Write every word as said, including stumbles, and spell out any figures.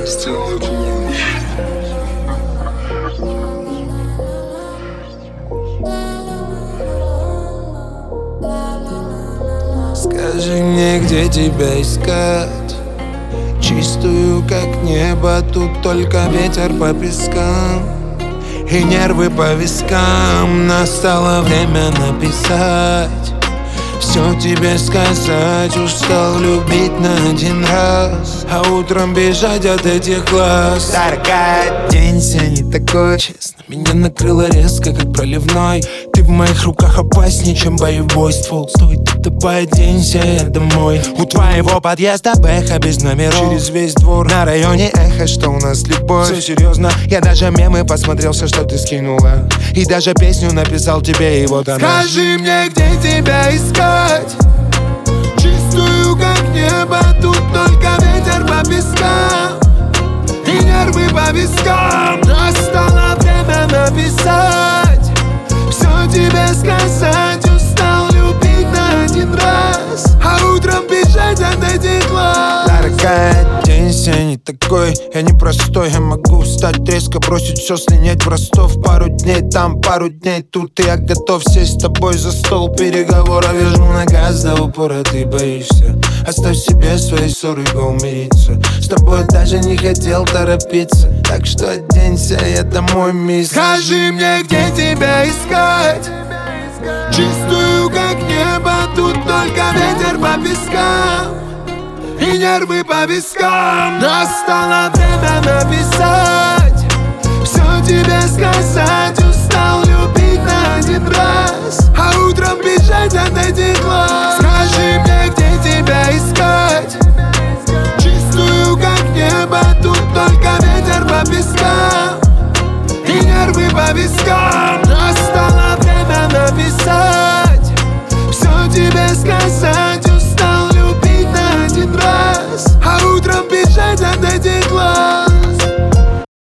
сделать лучше. Скажи мне, где тебя искать? Чистую, как небо, тут только ветер по пескам и нервы по вискам. Настало время написать, все тебе сказать. Устал любить на один раз, а утром бежать от этих глаз. Дорогая, день сегодня такой, честно, меня накрыло резко, как проливной. Ты в моих руках опаснее, чем боевой ствол. Стоит давай, оденься, я домой. У твоего подъезда бэха без номеров, через весь двор на районе эхо, что у нас любовь. Все серьезно, я даже мемы посмотрел, все, что ты скинула, и даже песню написал тебе, и вот она. Скажи мне, где тебя искать? Чистую, как небо, тут только ветер по пескам и нервы по вискам. Настало время написать, все тебе сказать. Устал любить на один раз, а утром бежать от этих глаз. Дорогая, день сегодня такой, я непростой. Я могу встать резко, бросить все, слинять в Ростов. Пару дней там, пару дней тут, и я готов сесть с тобой за стол переговоров. Я жму на газ до упора, ты боишься. Оставь себе свои ссоры, го умириться. С тобой даже не хотел торопиться, так что оденься, я домой, мисс. Скажи мне, где тебя искать? Чистую, как небо, тут только ветер по пескам и нервы по вискам. Настало время написать, все тебе сказать. Устал любить на один раз, а утром бежать от этих глаз. Скажи мне, где тебя искать? Чистую, как небо, тут только ветер по пескам и нервы по вискам.